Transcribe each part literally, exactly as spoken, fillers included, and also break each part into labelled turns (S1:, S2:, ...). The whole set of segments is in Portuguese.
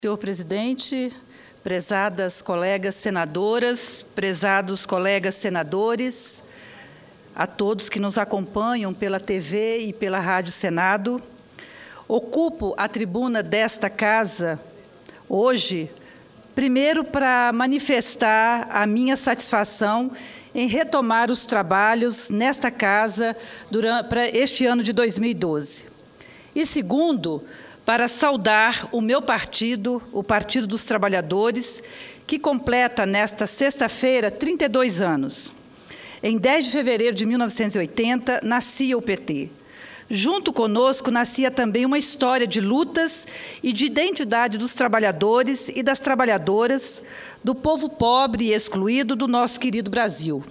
S1: Senhor presidente, prezadas colegas senadoras, prezados colegas senadores, a todos que nos acompanham pela T V e pela Rádio Senado, ocupo a tribuna desta casa hoje, primeiro para manifestar a minha satisfação em retomar os trabalhos nesta casa durante, para este ano de dois mil e doze. E segundo, para saudar o meu partido, o Partido dos Trabalhadores, que completa nesta sexta-feira trinta e dois anos. Em dez de fevereiro de mil novecentos e oitenta, nascia o P T. Junto conosco, nascia também uma história de lutas e de identidade dos trabalhadores e das trabalhadoras, do povo pobre e excluído do nosso querido Brasil.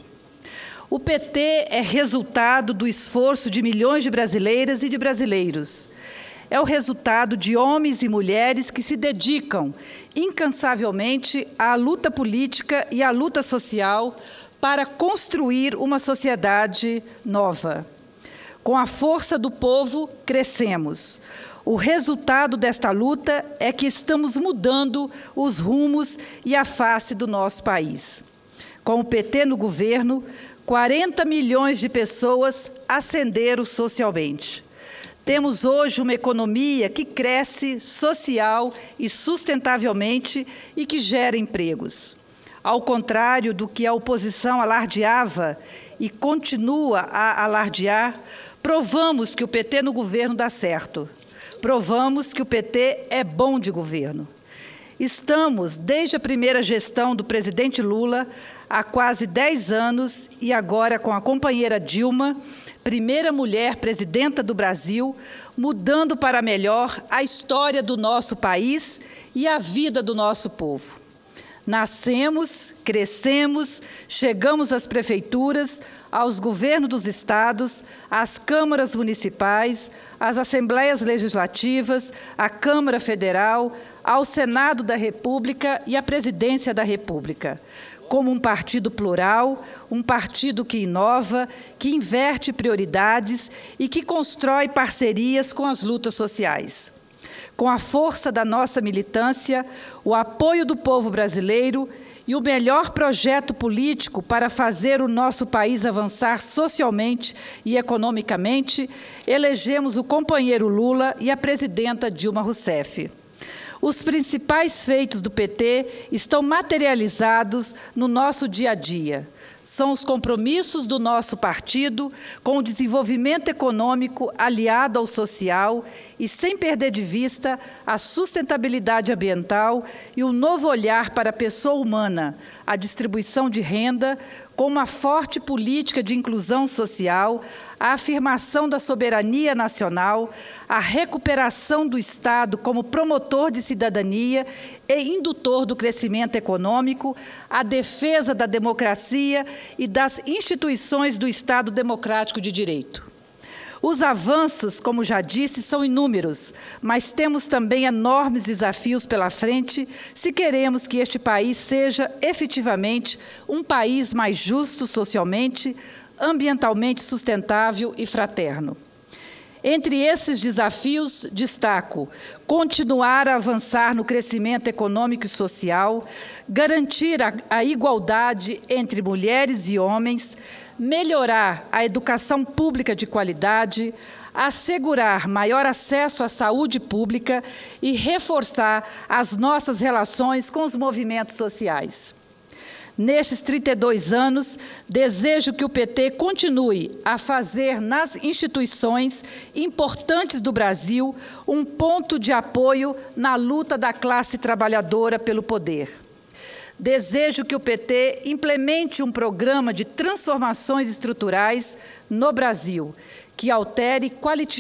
S1: O P T é resultado do esforço de milhões de brasileiras e de brasileiros. É o resultado de homens e mulheres que se dedicam incansavelmente à luta política e à luta social para construir uma sociedade nova. Com a força do povo, crescemos. O resultado desta luta é que estamos mudando os rumos e a face do nosso país. Com o P T no governo, quarenta milhões de pessoas ascenderam socialmente. Temos hoje uma economia que cresce social e sustentavelmente e que gera empregos. Ao contrário do que a oposição alardeava e continua a alardear, provamos que o P T no governo dá certo. Provamos que o P T é bom de governo. Estamos, desde a primeira gestão do presidente Lula, há quase dez anos, e agora com a companheira Dilma, primeira mulher presidenta do Brasil, mudando para melhor a história do nosso país e a vida do nosso povo. Nascemos, crescemos, chegamos às prefeituras, aos governos dos estados, às câmaras municipais, às assembleias legislativas, à Câmara Federal, ao Senado da República e à Presidência da República, como um partido plural, um partido que inova, que inverte prioridades e que constrói parcerias com as lutas sociais. Com a força da nossa militância, o apoio do povo brasileiro e o melhor projeto político para fazer o nosso país avançar socialmente e economicamente, elegemos o companheiro Lula e a presidenta Dilma Rousseff. Os principais feitos do P T estão materializados no nosso dia a dia. São os compromissos do nosso partido com o desenvolvimento econômico aliado ao social e sem perder de vista a sustentabilidade ambiental e o novo olhar para a pessoa humana, a distribuição de renda, com uma forte política de inclusão social, a afirmação da soberania nacional, a recuperação do Estado como promotor de cidadania e indutor do crescimento econômico, a defesa da democracia e das instituições do Estado democrático de direito. Os avanços, como já disse, são inúmeros, mas temos também enormes desafios pela frente se queremos que este país seja efetivamente um país mais justo socialmente, ambientalmente sustentável e fraterno. Entre esses desafios, destaco continuar a avançar no crescimento econômico e social, garantir a, a igualdade entre mulheres e homens, melhorar a educação pública de qualidade, assegurar maior acesso à saúde pública e reforçar as nossas relações com os movimentos sociais. Nestes trinta e dois anos, desejo que o P T continue a fazer nas instituições importantes do Brasil um ponto de apoio na luta da classe trabalhadora pelo poder. Desejo que o P T implemente um programa de transformações estruturais no Brasil, que altere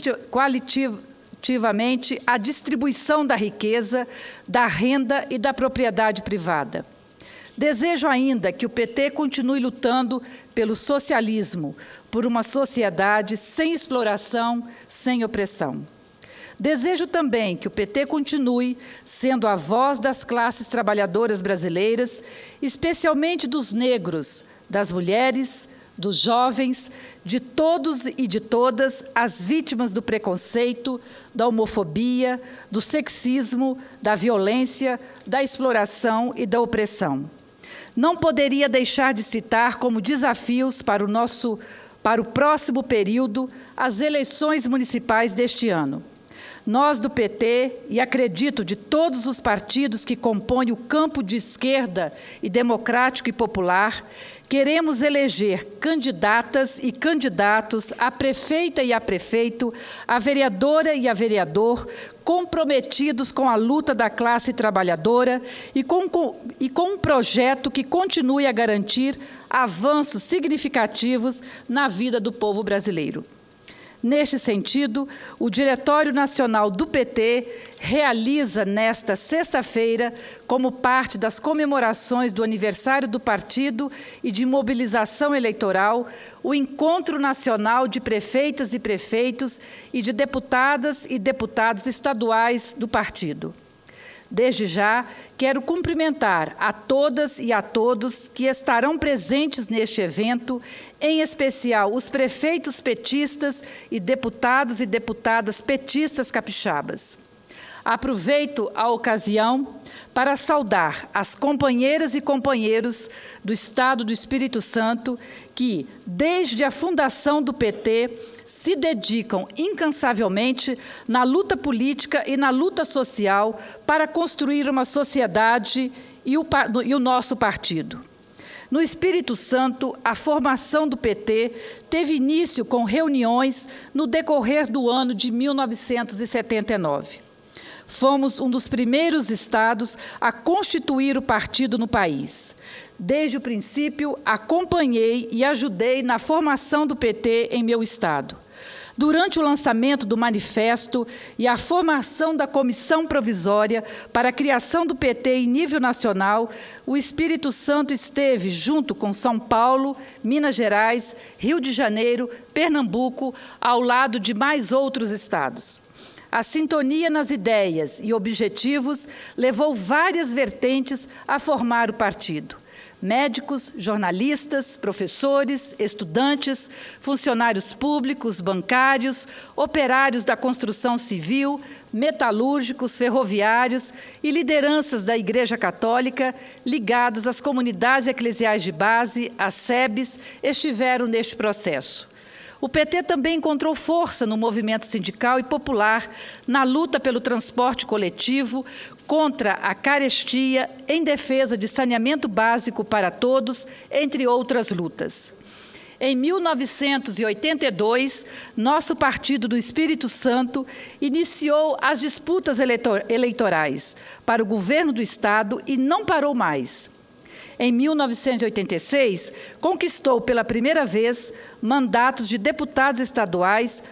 S1: qualitativamente a distribuição da riqueza, da renda e da propriedade privada. Desejo ainda que o P T continue lutando pelo socialismo, por uma sociedade sem exploração, sem opressão. Desejo também que o P T continue sendo a voz das classes trabalhadoras brasileiras, especialmente dos negros, das mulheres, dos jovens, de todos e de todas as vítimas do preconceito, da homofobia, do sexismo, da violência, da exploração e da opressão. Não poderia deixar de citar como desafios para o nosso, para o próximo período, as eleições municipais deste ano. Nós do P T, e acredito de todos os partidos que compõem o campo de esquerda e democrático e popular, queremos eleger candidatas e candidatos a prefeita e a prefeito, a vereadora e a vereador, comprometidos com a luta da classe trabalhadora e com, com, e com um projeto que continue a garantir avanços significativos na vida do povo brasileiro. Neste sentido, o Diretório Nacional do P T realiza nesta sexta-feira, como parte das comemorações do aniversário do partido e de mobilização eleitoral, o Encontro Nacional de Prefeitas e Prefeitos e de Deputadas e Deputados estaduais do partido. Desde já, quero cumprimentar a todas e a todos que estarão presentes neste evento, em especial os prefeitos petistas e deputados e deputadas petistas capixabas. Aproveito a ocasião para saudar as companheiras e companheiros do Estado do Espírito Santo que, desde a fundação do P T, se dedicam incansavelmente na luta política e na luta social para construir uma sociedade e o, e o nosso partido. No Espírito Santo, a formação do P T teve início com reuniões no decorrer do ano de mil novecentos e setenta e nove. Fomos um dos primeiros estados a constituir o partido no país. Desde o princípio, acompanhei e ajudei na formação do P T em meu estado. Durante o lançamento do manifesto e a formação da comissão provisória para a criação do P T em nível nacional, o Espírito Santo esteve junto com São Paulo, Minas Gerais, Rio de Janeiro, Pernambuco, ao lado de mais outros estados. A sintonia nas ideias e objetivos levou várias vertentes a formar o partido. Médicos, jornalistas, professores, estudantes, funcionários públicos, bancários, operários da construção civil, metalúrgicos, ferroviários e lideranças da Igreja Católica ligadas às comunidades eclesiais de base, as S E Bs, estiveram neste processo. O P T também encontrou força no movimento sindical e popular na luta pelo transporte coletivo, contra a carestia, em defesa de saneamento básico para todos, entre outras lutas. Em mil novecentos e oitenta e dois, nosso Partido do Espírito Santo iniciou as disputas eleitor- eleitorais para o governo do Estado e não parou mais. Em mil novecentos e oitenta e seis, conquistou pela primeira vez mandatos de deputados estaduais,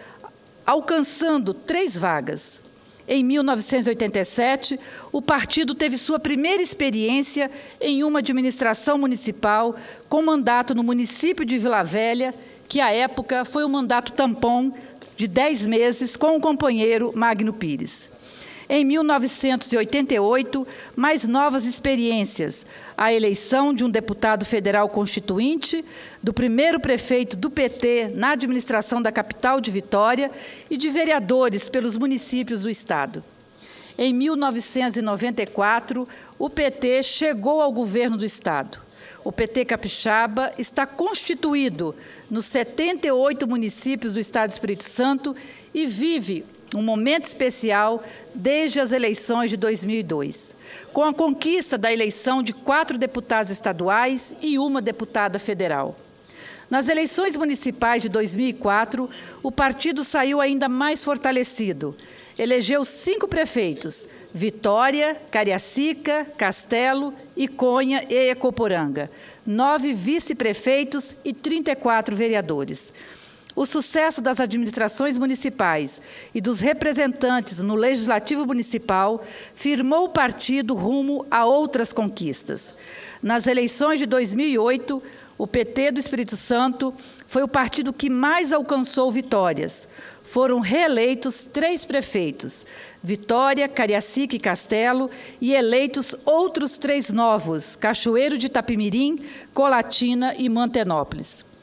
S1: alcançando três vagas. Em mil novecentos e oitenta e sete, o partido teve sua primeira experiência em uma administração municipal com mandato no município de Vila Velha, que à época foi um mandato tampão de dez meses com o companheiro Magno Pires. Em mil novecentos e oitenta e oito, mais novas experiências, a eleição de um deputado federal constituinte, do primeiro prefeito do P T na administração da capital de Vitória e de vereadores pelos municípios do estado. Em mil novecentos e noventa e quatro, o P T chegou ao governo do estado. O P T capixaba está constituído nos setenta e oito municípios do estado do Espírito Santo e vive um momento especial desde as eleições de dois mil e dois, com a conquista da eleição de quatro deputados estaduais e uma deputada federal. Nas eleições municipais de dois mil e quatro, o partido saiu ainda mais fortalecido. Elegeu cinco prefeitos: Vitória, Cariacica, Castelo, Iconha e Ecoporanga, nove vice-prefeitos e trinta e quatro vereadores. O sucesso das administrações municipais e dos representantes no Legislativo Municipal firmou o partido rumo a outras conquistas. Nas eleições de dois mil e oito, o P T do Espírito Santo foi o partido que mais alcançou vitórias. Foram reeleitos três prefeitos, Vitória, Cariacica e Castelo, e eleitos outros três novos, Cachoeiro de Itapimirim, Colatina e Mantenópolis.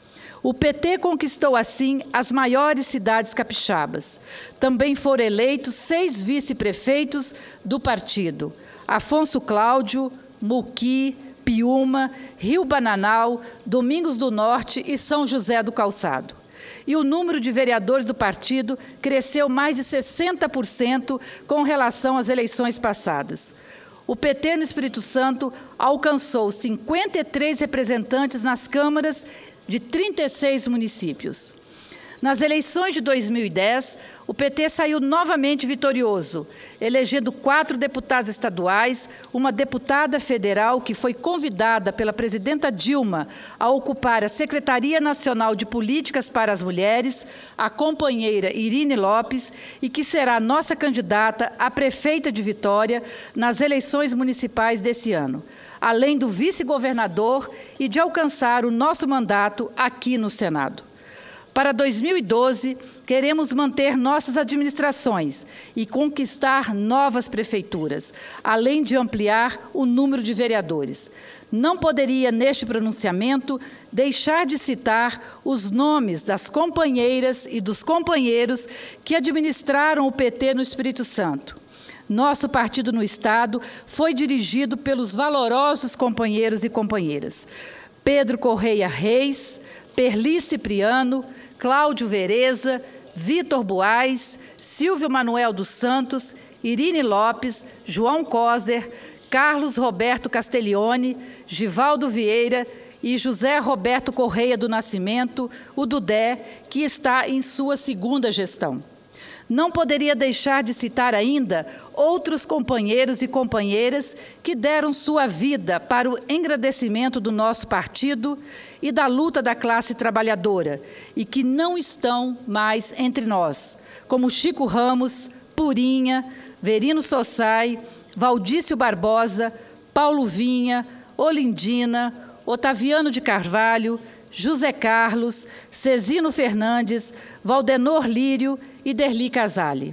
S1: O P T conquistou, assim, as maiores cidades capixabas. Também foram eleitos seis vice-prefeitos do partido: Afonso Cláudio, Muqui, Piúma, Rio Bananal, Domingos do Norte e São José do Calçado. E o número de vereadores do partido cresceu mais de sessenta por cento com relação às eleições passadas. O P T no Espírito Santo alcançou cinquenta e três representantes nas câmaras de trinta e seis municípios. Nas eleições de dois mil e dez, o P T saiu novamente vitorioso, elegendo quatro deputados estaduais, uma deputada federal que foi convidada pela presidenta Dilma a ocupar a Secretaria Nacional de Políticas para as Mulheres, a companheira Irine Lopes, e que será nossa candidata a prefeita de Vitória nas eleições municipais desse ano, além do vice-governador e de alcançar o nosso mandato aqui no Senado. Para dois mil e doze, queremos manter nossas administrações e conquistar novas prefeituras, além de ampliar o número de vereadores. Não poderia, neste pronunciamento, deixar de citar os nomes das companheiras e dos companheiros que administraram o P T no Espírito Santo. Nosso partido no Estado foi dirigido pelos valorosos companheiros e companheiras: Pedro Correia Reis, Perli Cipriano, Cláudio Vereza, Vitor Buais, Silvio Manuel dos Santos, Irine Lopes, João Coser, Carlos Roberto Castiglione, Givaldo Vieira e José Roberto Correia do Nascimento, o Dudé, que está em sua segunda gestão. Não poderia deixar de citar ainda outros companheiros e companheiras que deram sua vida para o engrandecimento do nosso partido e da luta da classe trabalhadora, e que não estão mais entre nós, como Chico Ramos, Purinha, Verino Sossai, Valdício Barbosa, Paulo Vinha, Olindina, Otaviano de Carvalho, José Carlos, Cezino Fernandes, Valdenor Lírio e Derli Casale.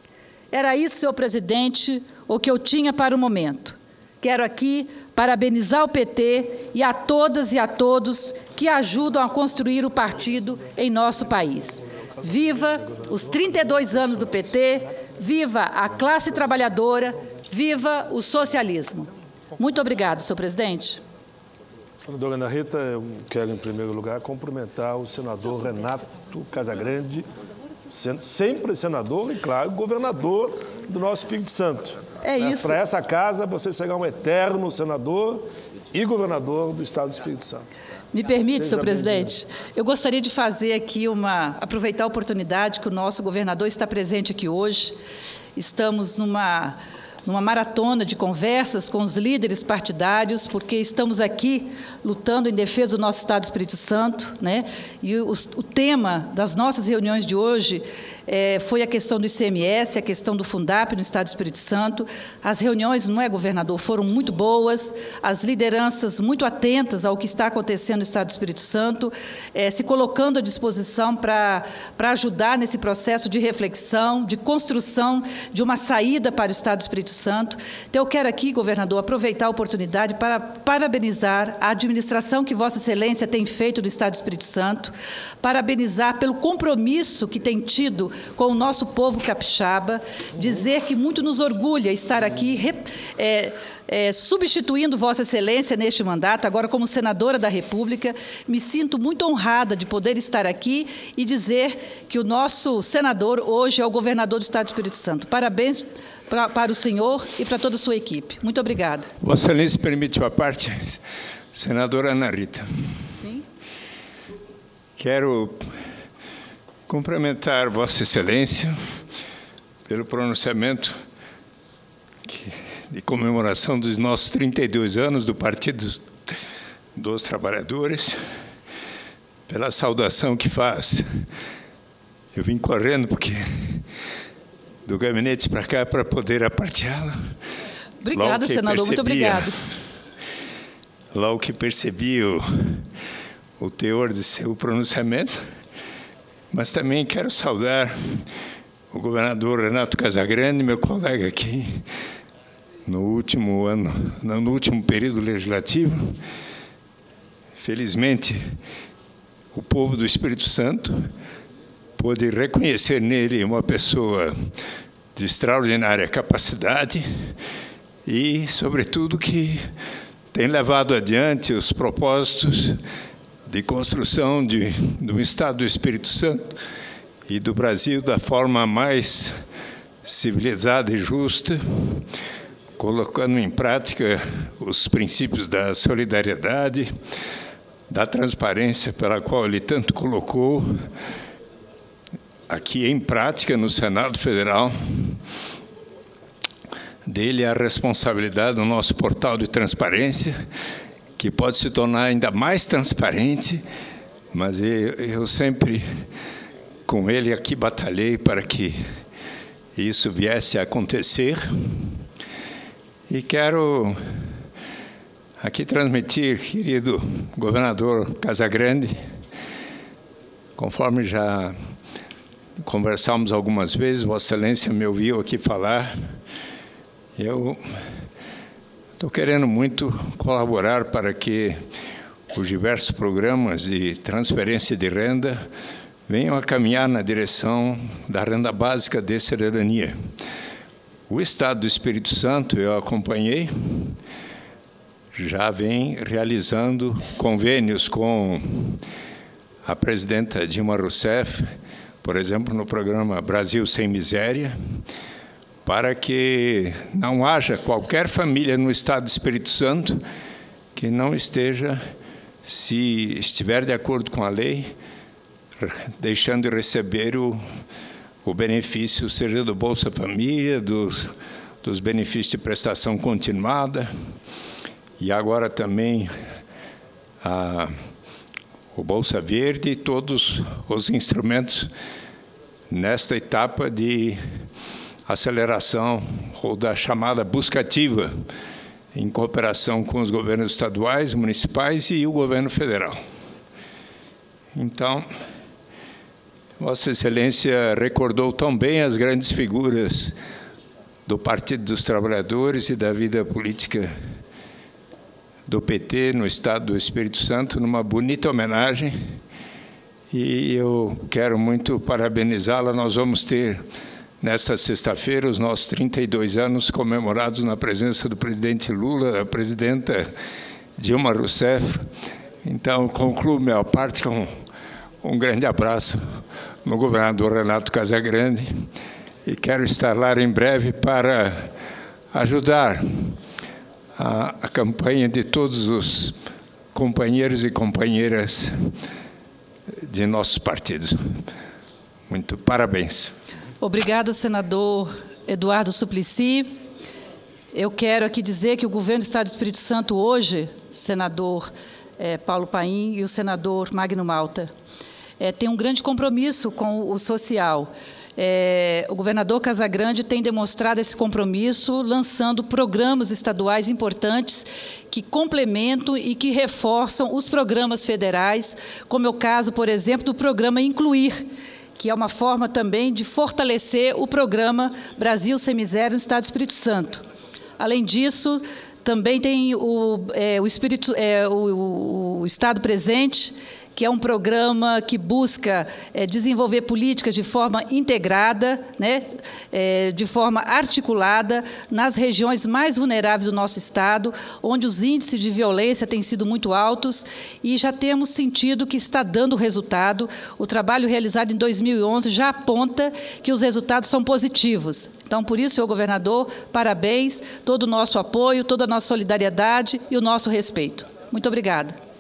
S1: Era isso, senhor presidente, o que eu tinha para o momento. Quero aqui parabenizar o P T e a todas e a todos que ajudam a construir o partido em nosso país. Viva os trinta e dois anos do P T, viva a classe trabalhadora, viva o socialismo. Muito obrigado, senhor presidente.
S2: Senadora Ana Rita, eu quero, em primeiro lugar, cumprimentar o senador Renato Casagrande, sempre senador e, claro, governador do nosso Espírito Santo.
S1: É isso.
S2: Para essa casa, você será um eterno senador e governador do Estado do Espírito Santo.
S1: Me permite, senhor presidente, eu gostaria de fazer aqui uma, aproveitar a oportunidade que o nosso governador está presente aqui hoje. Estamos numa... numa maratona de conversas com os líderes partidários, porque estamos aqui lutando em defesa do nosso Estado do Espírito Santo, né? E o, o tema das nossas reuniões de hoje é, foi a questão do I C M S, a questão do Fundap no Estado do Espírito Santo. As reuniões, não é, governador, foram muito boas, as lideranças muito atentas ao que está acontecendo no Estado do Espírito Santo, é, se colocando à disposição para para ajudar nesse processo de reflexão, de construção de uma saída para o Estado do Espírito Santo. Então, eu quero aqui, governador, aproveitar a oportunidade para parabenizar a administração que Vossa Excelência tem feito do Estado do Espírito Santo, parabenizar pelo compromisso que tem tido com o nosso povo capixaba, dizer que muito nos orgulha estar aqui é, é, substituindo Vossa Excelência neste mandato, agora como senadora da República. Me sinto muito honrada de poder estar aqui e dizer que o nosso senador hoje é o governador do Estado do Espírito Santo. Parabéns Pra, para o senhor e para toda a sua equipe. Muito obrigada.
S3: Vossa Excelência, permite uma parte? Senadora Ana Rita.
S1: Sim.
S3: Quero cumprimentar Vossa Excelência pelo pronunciamento que, de comemoração dos nossos trinta e dois anos do Partido dos Trabalhadores, pela saudação que faz. Eu vim correndo porque... do gabinete para cá para poder aparteá-la.
S1: Obrigada, senador. Muito obrigado.
S3: Logo que percebi o, o teor de seu pronunciamento, mas também quero saudar o governador Renato Casagrande, meu colega aqui, no último ano, no último período legislativo. Felizmente, o povo do Espírito Santo pôde reconhecer nele uma pessoa de extraordinária capacidade e, sobretudo, que tem levado adiante os propósitos de construção de, do Estado do Espírito Santo e do Brasil da forma mais civilizada e justa, colocando em prática os princípios da solidariedade, da transparência pela qual ele tanto colocou aqui em prática no Senado Federal. Dele a responsabilidade do nosso portal de transparência, que pode se tornar ainda mais transparente, mas eu, eu sempre, com ele aqui, batalhei para que isso viesse a acontecer. E quero aqui transmitir, querido governador Casagrande, conforme já conversamos algumas vezes, Vossa Excelência me ouviu aqui falar, eu estou querendo muito colaborar para que os diversos programas de transferência de renda venham a caminhar na direção da renda básica de cidadania. O Estado do Espírito Santo, eu acompanhei, já vem realizando convênios com a presidenta Dilma Rousseff, por exemplo, no programa Brasil Sem Miséria, para que não haja qualquer família no Estado do Espírito Santo que não esteja, se estiver de acordo com a lei, deixando de receber o, o benefício, seja do Bolsa Família, dos, dos benefícios de prestação continuada, e agora também a, o Bolsa Verde e todos os instrumentos nesta etapa de aceleração ou da chamada busca ativa, em cooperação com os governos estaduais, municipais e o governo federal. Então, Vossa Excelência recordou também as grandes figuras do Partido dos Trabalhadores e da vida política do P T no Estado do Espírito Santo, numa bonita homenagem, e eu quero muito parabenizá-la. Nós vamos ter, nesta sexta-feira, os nossos trinta e dois anos comemorados na presença do presidente Lula, da presidenta Dilma Rousseff. Então, concluo minha parte com um grande abraço no governador Renato Casagrande e quero estar lá em breve para ajudar a, a campanha de todos os companheiros e companheiras de nossos partidos. Muito parabéns.
S1: Obrigada, senador Eduardo Suplicy. Eu quero aqui dizer que o governo do Estado do Espírito Santo hoje, senador eh, Paulo Paim e o senador Magno Malta, eh, tem um grande compromisso com o social. É, o governador Casagrande tem demonstrado esse compromisso, lançando programas estaduais importantes que complementam e que reforçam os programas federais, como é o caso, por exemplo, do programa Incluir, que é uma forma também de fortalecer o programa Brasil Sem Miséria no Estado do Espírito Santo. Além disso, também tem o, é, o, Espírito, é, o, o Estado Presente, que é um programa que busca é, desenvolver políticas de forma integrada, né, é, de forma articulada, nas regiões mais vulneráveis do nosso Estado, onde os índices de violência têm sido muito altos, e já temos sentido que está dando resultado. O trabalho realizado em dois mil e onze já aponta que os resultados são positivos. Então, por isso, senhor governador, parabéns, todo o nosso apoio, toda a nossa solidariedade e o nosso respeito. Muito obrigada.